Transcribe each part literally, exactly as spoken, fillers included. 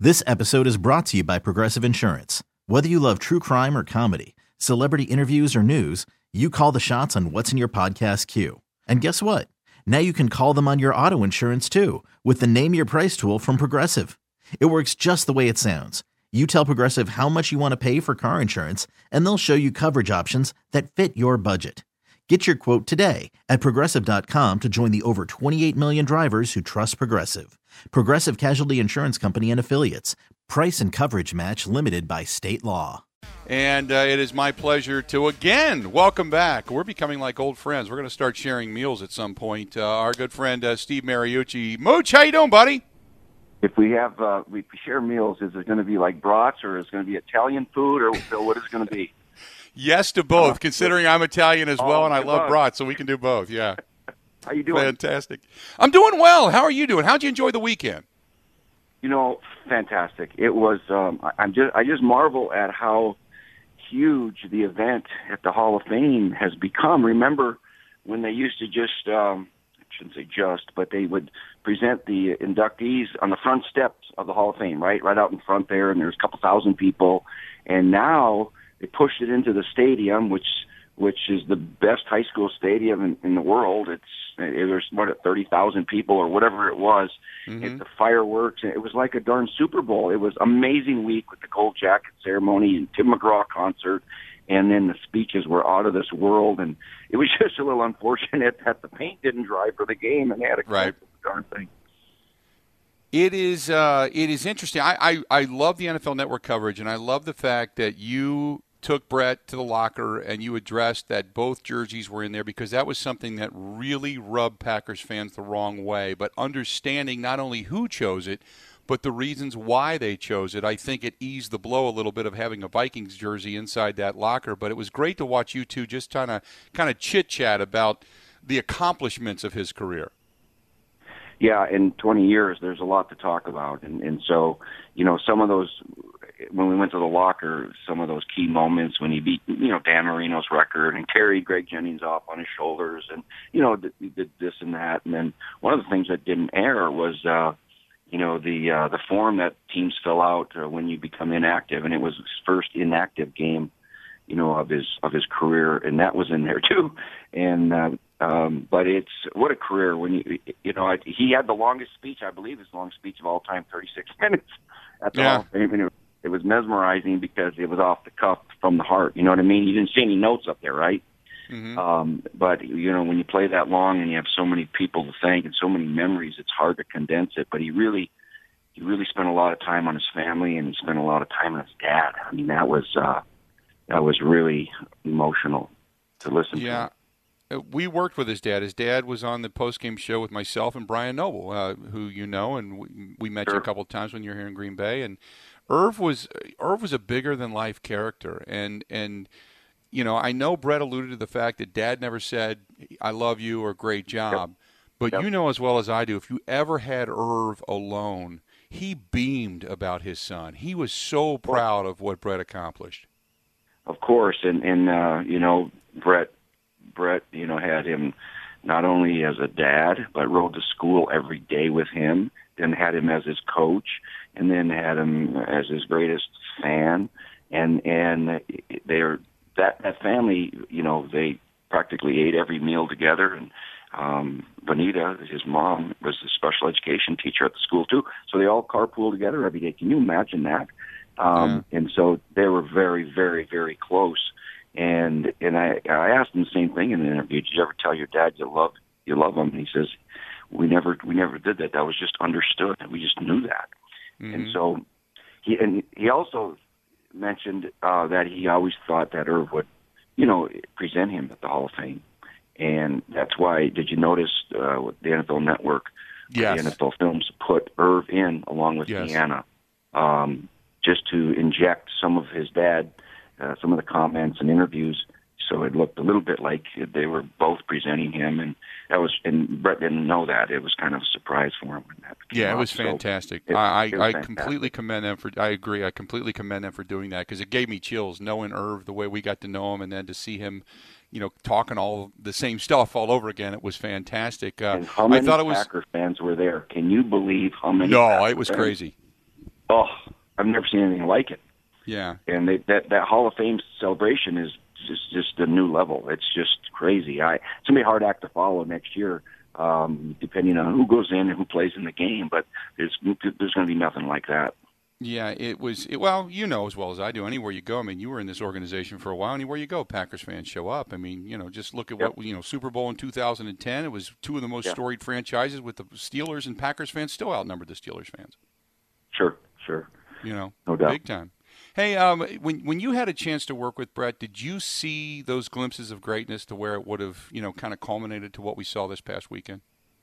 This episode is brought to you by Progressive Insurance. Whether you love true crime or comedy, celebrity interviews or news, you call the shots on what's in your podcast queue. And guess what? Now you can call them on your auto insurance too with the Name Your Price tool from Progressive. It works just the way it sounds. You tell Progressive how much you want to pay for car insurance, and they'll show you coverage options that fit your budget. Get your quote today at Progressive dot com to join the over twenty-eight million drivers who trust Progressive. Progressive Casualty Insurance Company and Affiliates. Price and coverage match limited by state law. And uh, it is my pleasure to again welcome back. We're becoming like old friends. We're going to start sharing meals at some point. Uh, our good friend uh, Steve Mariucci. Mooch, how you doing, buddy? If we have uh, we share meals, is it going to be like brats, or is it going to be Italian food, or what is it going to be? Yes to both, uh, considering I'm Italian as well, oh, and I love both. brats, so we can do both. Yeah. How you doing? Fantastic. I'm doing well. How are you doing? How'd you enjoy the weekend? You know, fantastic. It was. Um, I, I'm just. I just marvel at how huge the event at the Hall of Fame has become. Remember when they used to just. Um, I shouldn't say just, but they would present the inductees on the front steps of the Hall of Fame, right, right out in front there, and there's a couple thousand people. And now they pushed it into the stadium, which which is the best high school stadium in, in the world. It's it was what thirty thousand people or whatever it was. Mm-hmm. It, the fireworks. It was like a darn Super Bowl. It was amazing week with the gold jacket ceremony and Tim McGraw concert. And then the speeches were out of this world, and it was just a little unfortunate that the paint didn't dry for the game, and they had to right. cancel the darn thing. It is uh, it is interesting. I, I, I love the N F L Network coverage, and I love the fact that you took Brett to the locker and you addressed that both jerseys were in there, because that was something that really rubbed Packers fans the wrong way. But understanding not only who chose it, but the reasons why they chose it, I think it eased the blow a little bit of having a Vikings jersey inside that locker. But it was great to watch you two just kind of kind of chit-chat about the accomplishments of his career. Yeah, in twenty years, there's a lot to talk about. And, and so, you know, some of those, when we went to the locker, some of those key moments when he beat, you know, Dan Marino's record and carried Greg Jennings off on his shoulders and, you know, did, did this and that. And then one of the things that didn't air was, uh, you know, the uh, the form that teams fill out uh, when you become inactive, and it was his first inactive game, you know, of his of his career, and that was in there too. And uh, um, but it's what a career when you you know he had the longest speech, I believe, his longest speech of all time, thirty-six minutes at the yeah. Hall of Fame. And it, it was mesmerizing because it was off the cuff from the heart. You know what I mean? You didn't see any notes up there, right? Mm-hmm. Um, but, you know, when you play that long and you have so many people to thank and so many memories, it's hard to condense it. But he really, he really spent a lot of time on his family, and he spent a lot of time on his dad. I mean, that was, uh, that was really emotional to listen yeah. to. Yeah. We worked with his dad. His dad was on the post-game show with myself and Brian Noble, uh, who you know, and we, we met sure. you a couple of times when you were here in Green Bay. And Irv was, Irv was a bigger-than-life character. And, and, you know, I know Brett alluded to the fact that Dad never said, I love you or great job. Yep. But yep. you know as well as I do, if you ever had Irv alone, he beamed about his son. He was so proud of what Brett accomplished. Of course. And, and uh, you know, Brett, Brett, you know, had him not only as a dad, but rode to school every day with him, then had him as his coach, and then had him as his greatest fan. And, and they're, That that family, you know, they practically ate every meal together. And um, Bonita, his mom, was a special education teacher at the school too. So they all carpool together every day. Can you imagine that? Um, yeah. And so they were very, very, very close. And and I I asked him the same thing in the interview. Did you ever tell your dad you love you love him? And he says, we never we never did that. That was just understood. We just knew that. Mm-hmm. And so he and he also mentioned uh, that he always thought that Irv would, you know, present him at the Hall of Fame. And that's why, did you notice uh, with the N F L Network, yes. the N F L Films put Irv in along with yes. Deanna, um, just to inject some of his dad, uh, some of the comments and interviews, so it looked a little bit like they were both presenting him. And that was, and Brett didn't know that. It was kind of a surprise for him when that came Yeah, it up. was So fantastic. it, I, it was I fantastic. completely commend them for. I agree. I completely commend them for doing that, because it gave me chills knowing Irv the way we got to know him, and then to see him, you know, talking all the same stuff all over again. It was fantastic. Uh, And how many I thought it was, Packer fans were there? Can you believe how many? No, Packer it was fans? crazy. Oh, I've never seen anything like it. Yeah. And they, that that Hall of Fame celebration is just just a new level. It's just crazy. I it's gonna be a hard act to follow next year, um, depending on who goes in and who plays in the game. But there's there's gonna be nothing like that. Yeah, it was. It, well, you know as well as I do. Anywhere you go, I mean, you were in this organization for a while. Anywhere you go, Packers fans show up. I mean, you know, just look at Yep. what you know. Super Bowl in two thousand ten. It was two of the most Yeah. storied franchises. With the Steelers and Packers fans still outnumbered the Steelers fans. Sure, sure. You know, No doubt. big time. Hey, um, when when you had a chance to work with Brett, did you see those glimpses of greatness to where it would have, you know, kind of culminated to what we saw this past weekend?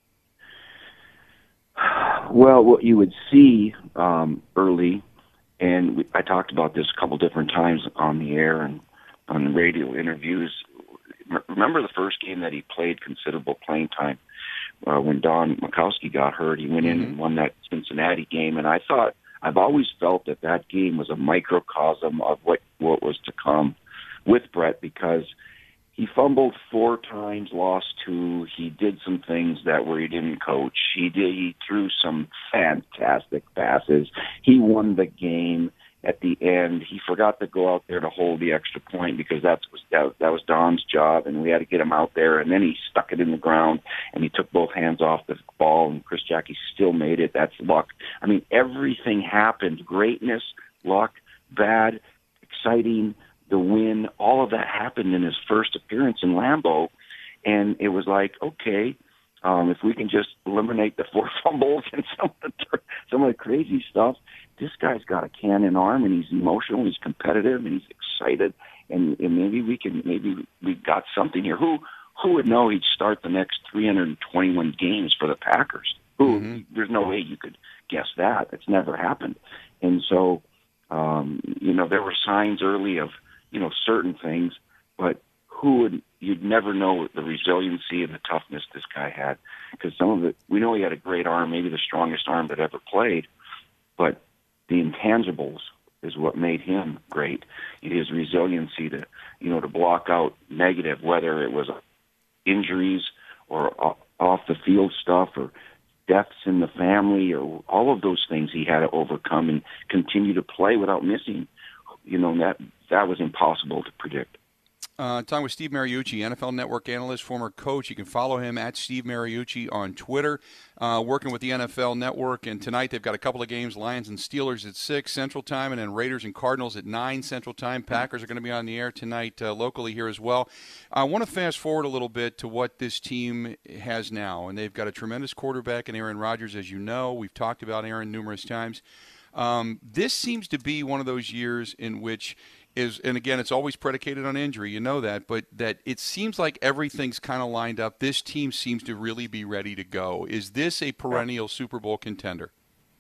Well, what you would see um, early, and we, I talked about this a couple different times on the air and on radio interviews. Remember the first game that he played considerable playing time uh, when Don Majkowski got hurt. He went in and won that Cincinnati game, and I thought I've always felt that that game was a microcosm of what what was to come with Brett, because he fumbled four times, lost two. He did some things that where he didn't coach. He did. He threw some fantastic passes. He won the game at the end. He forgot to go out there to hold the extra point because that was that, that was Don's job, and we had to get him out there. And then he stuck it in the ground, and he took both hands off the ball, and Chris Jackie still made it. That's luck. I mean, everything happened. Greatness, luck, bad, exciting, the win, all of that happened in his first appearance in Lambeau. And it was like, okay, um, if we can just eliminate the four fumbles and some of the, some of the crazy stuff, this guy's got a cannon arm, and he's emotional, he's competitive, and he's excited. And, and maybe we can, maybe we got something here. Who who would know he'd start the next three hundred twenty-one games for the Packers? Who? Mm-hmm. There's no way you could guess that. It's never happened. And so, um, you know, there were signs early of, you know, certain things, but who would, you'd never know the resiliency and the toughness this guy had, because some of it, we know he had a great arm, maybe the strongest arm that ever played, but the intangibles is what made him great. His resiliency to, you know, to block out negative, whether it was injuries or off the field stuff or deaths in the family or all of those things he had to overcome and continue to play without missing. You know, that that was impossible to predict. Uh, talking with Steve Mariucci, N F L Network analyst, former coach. You can follow him at Steve Mariucci on Twitter, uh, working with the N F L Network. And tonight they've got a couple of games, Lions and Steelers at six Central Time, and then Raiders and Cardinals at nine Central Time. Packers are going to be on the air tonight uh, locally here as well. I want to fast forward a little bit to what this team has now. And they've got a tremendous quarterback in Aaron Rodgers, as you know. We've talked about Aaron numerous times. Um, this seems to be one of those years in which is, and again, it's always predicated on injury, you know that, but that it seems like everything's kind of lined up. This team seems to really be ready to go. Is this a perennial Super Bowl contender?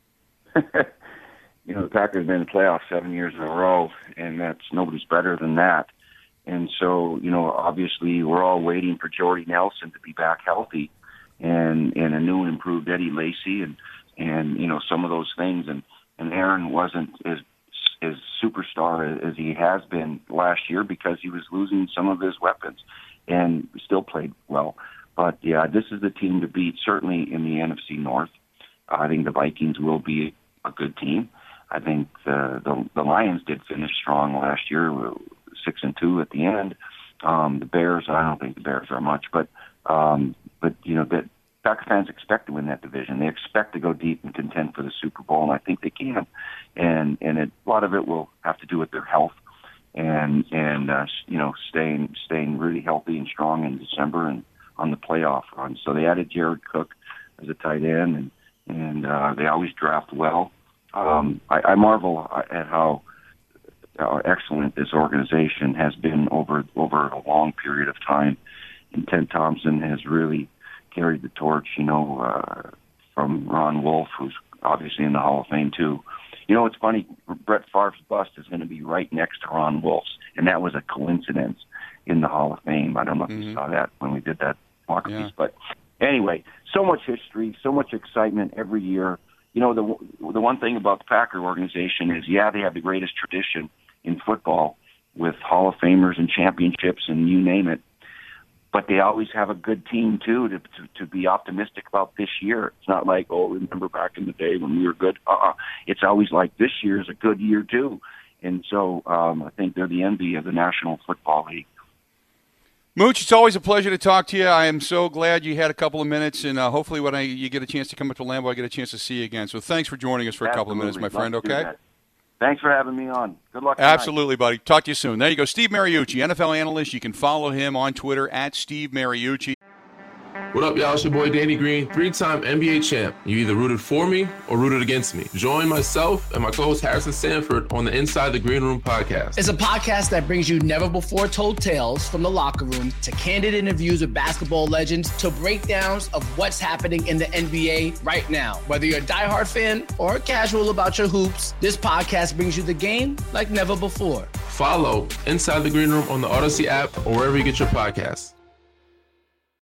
You know, the Packers have been in the playoffs seven years in a row, and that's nobody's better than that. And so, you know, obviously we're all waiting for Jordy Nelson to be back healthy, and, and a new and improved Eddie Lacy, and, and, you know, some of those things. And, and Aaron wasn't as as superstar as he has been last year because he was losing some of his weapons, and still played well. But yeah, this is the team to beat, certainly in the N F C North. I think the Vikings will be a good team. I think the the, the Lions did finish strong last year, six and two at the end. Um, the Bears, I don't think the Bears are much, but um, but you know that. Packer fans expect to win that division. They expect to go deep and contend for the Super Bowl, and I think they can. And and it, a lot of it will have to do with their health, and and uh, you know staying staying really healthy and strong in December and on the playoff run. So they added Jared Cook as a tight end, and and uh, they always draft well. Um, I, I marvel at how, how excellent this organization has been over over a long period of time. And Ted Thompson has really carried the torch, you know, uh, from Ron Wolf, who's obviously in the Hall of Fame too. You know, it's funny, Brett Favre's bust is going to be right next to Ron Wolf's, and that was a coincidence in the Hall of Fame. I don't know if mm-hmm. you saw that when we did that walk yeah. piece, but anyway, so much history, so much excitement every year. You know, the the one thing about the Packer organization is, yeah, they have the greatest tradition in football with Hall of Famers and championships and you name it. but they always have a good team too to, to to be optimistic about this year. It's not like, oh, remember back in the day when we were good. Uh-uh. It's always like this year is a good year too, and so um, I think they're the envy of the National Football League. Mooch, it's always a pleasure to talk to you. I am so glad you had a couple of minutes, and uh, hopefully when I, you get a chance to come up to Lambeau, I get a chance to see you again. So thanks for joining us for a Absolutely. couple of minutes, my friend, okay? Thanks for having me on. Good luck tonight. Absolutely, buddy. Talk to you soon. There you go. Steve Mariucci, N F L analyst. You can follow him on Twitter at Steve Mariucci. What up, y'all? It's your boy Danny Green, three-time N B A champ. You either rooted for me or rooted against me. Join myself and my co-host Harrison Sanford on the Inside the Green Room podcast. It's a podcast that brings you never-before-told tales from the locker room to candid interviews with basketball legends to breakdowns of what's happening in the N B A right now. Whether you're a diehard fan or casual about your hoops, this podcast brings you the game like never before. Follow Inside the Green Room on the Odyssey app or wherever you get your podcasts.